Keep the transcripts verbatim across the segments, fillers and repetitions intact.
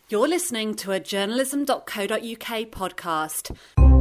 You're listening to a journalism dot co dot uk podcast.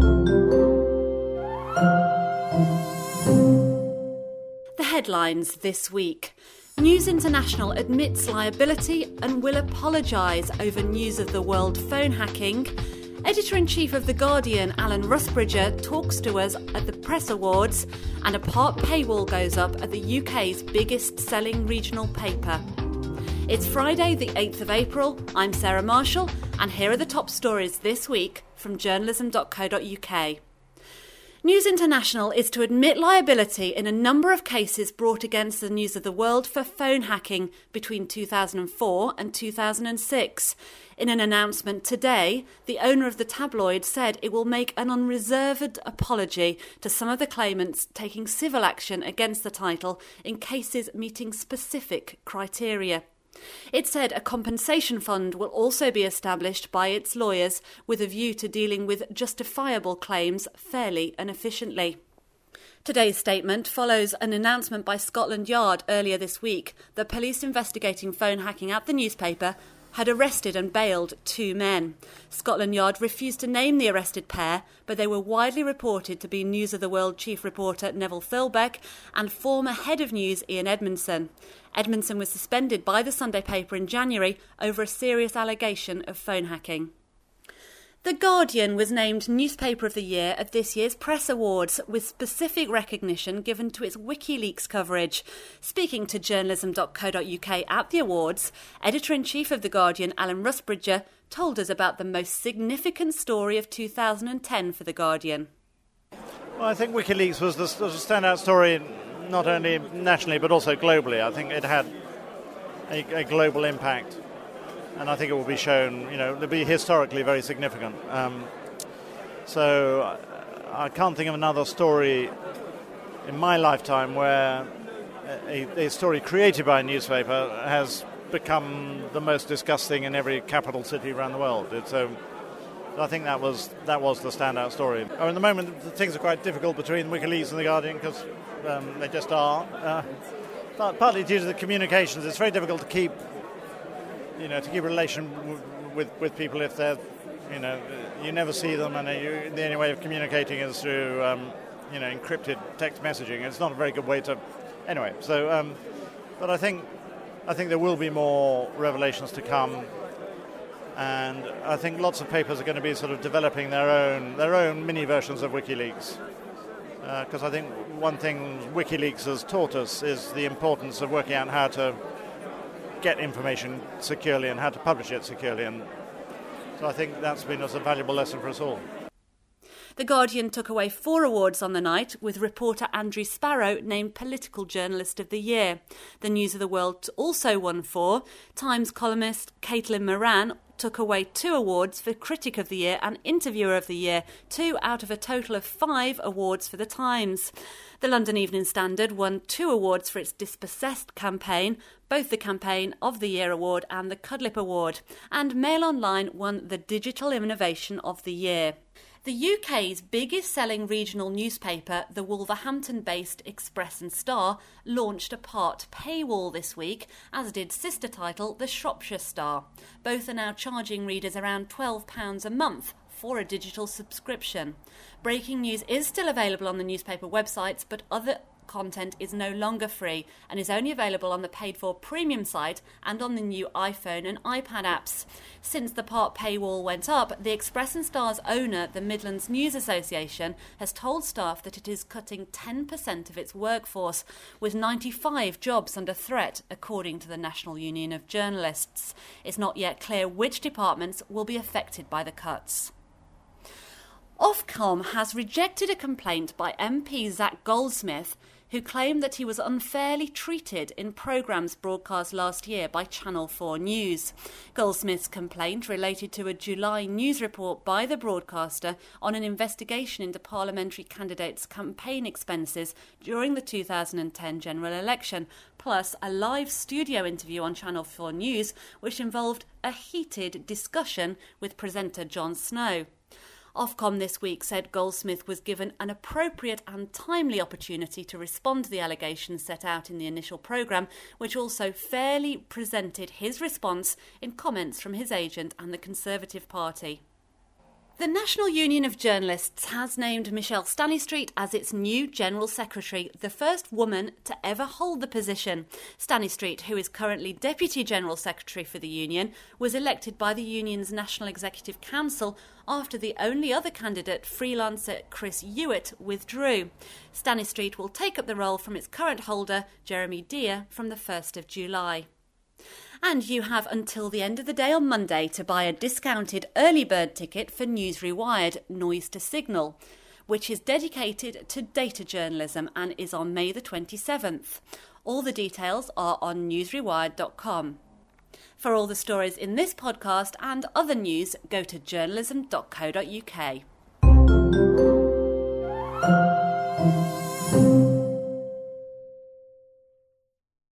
The headlines this week. News International admits liability and will apologise over news of the world phone hacking. Editor-in-Chief of The Guardian, Alan Rusbridger, talks to us at the Press Awards, and a part paywall goes up at the U K's biggest-selling regional paper. It's Friday, the eighth of April. I'm Sarah Marshall, and here are the top stories this week from journalism dot co dot uk. News International is to admit liability in a number of cases brought against the News of the World for phone hacking between two thousand four and two thousand six. In an announcement today, the owner of the tabloid said it will make an unreserved apology to some of the claimants taking civil action against the title in cases meeting specific criteria. It said a compensation fund will also be established by its lawyers with a view to dealing with justifiable claims fairly and efficiently. Today's statement follows an announcement by Scotland Yard earlier this week that police investigating phone hacking at the newspaper had arrested and bailed two men. Scotland Yard refused to name the arrested pair, but they were widely reported to be News of the World chief reporter Neville Thirlbeck and former head of news Ian Edmondson. Edmondson was suspended by the Sunday paper in January over a serious allegation of phone hacking. The Guardian was named Newspaper of the Year at this year's Press Awards, with specific recognition given to its WikiLeaks coverage. Speaking to journalism dot co dot uk at the awards, Editor-in-Chief of The Guardian, Alan Rusbridger, told us about the most significant story of two thousand ten for The Guardian. Well, I think WikiLeaks was the, was a standout story not only nationally but also globally. I think it had a, a global impact. And I think it will be shown, you know, it'll be historically very significant. Um, so I can't think of another story in my lifetime where a, a story created by a newspaper has become the most discussed thing in every capital city around the world. It's, so I think that was that was the standout story. Oh, at the moment, things are quite difficult between WikiLeaks and The Guardian because um, they just are. Uh, but partly due to the communications, it's very difficult to keep You know, to keep a relation w- with with people if they're, you know, you never see them, and you, the only way of communicating is through, um, you know, encrypted text messaging. It's not a very good way to, anyway. So, um, but I think, I think there will be more revelations to come, and I think lots of papers are going to be sort of developing their own their own mini versions of WikiLeaks, because uh, I think one thing WikiLeaks has taught us is the importance of working out how to get information securely and how to publish it securely, and so I think that's been a valuable lesson for us all. The Guardian took away four awards on the night, with reporter Andrew Sparrow named Political Journalist of the Year. The News of the World also won four. Times columnist Caitlin Moran took away two awards for Critic of the Year and Interviewer of the Year, two out of a total of five awards for the Times. The London Evening Standard won two awards for its Dispossessed campaign, both the Campaign of the Year award and the Cudlip Award, and Mail Online won the Digital Innovation of the Year. The U K's biggest-selling regional newspaper, the Wolverhampton-based Express and Star, launched a part paywall this week, as did sister title The Shropshire Star. Both are now charging readers around twelve pounds a month for a digital subscription. Breaking news is still available on the newspaper websites, but other content is no longer free and is only available on the paid-for premium site and on the new iPhone and iPad apps. Since the part paywall went up, the Express and Star's owner, the Midlands News Association, has told staff that it is cutting ten percent of its workforce, with ninety-five jobs under threat, according to the National Union of Journalists. It's not yet clear which departments will be affected by the cuts. Ofcom has rejected a complaint by M P Zac Goldsmith, who claimed that he was unfairly treated in programmes broadcast last year by Channel four News. Goldsmith's complaint related to a July news report by the broadcaster on an investigation into parliamentary candidates' campaign expenses during the two thousand ten general election, plus a live studio interview on Channel four News, which involved a heated discussion with presenter Jon Snow. Ofcom this week said Goldsmith was given an appropriate and timely opportunity to respond to the allegations set out in the initial programme, which also fairly presented his response in comments from his agent and the Conservative Party. The National Union of Journalists has named Michelle Stanistreet as its new General Secretary, the first woman to ever hold the position. Stanistreet, who is currently Deputy General Secretary for the union, was elected by the union's National Executive Council after the only other candidate, freelancer Chris Hewitt, withdrew. Stanistreet will take up the role from its current holder, Jeremy Dear, from the first of July. And you have until the end of the day on Monday to buy a discounted early bird ticket for News Rewired, Noise to Signal, which is dedicated to data journalism and is on May the twenty-seventh. All the details are on news rewired dot com. For all the stories in this podcast and other news, go to journalism dot co dot uk.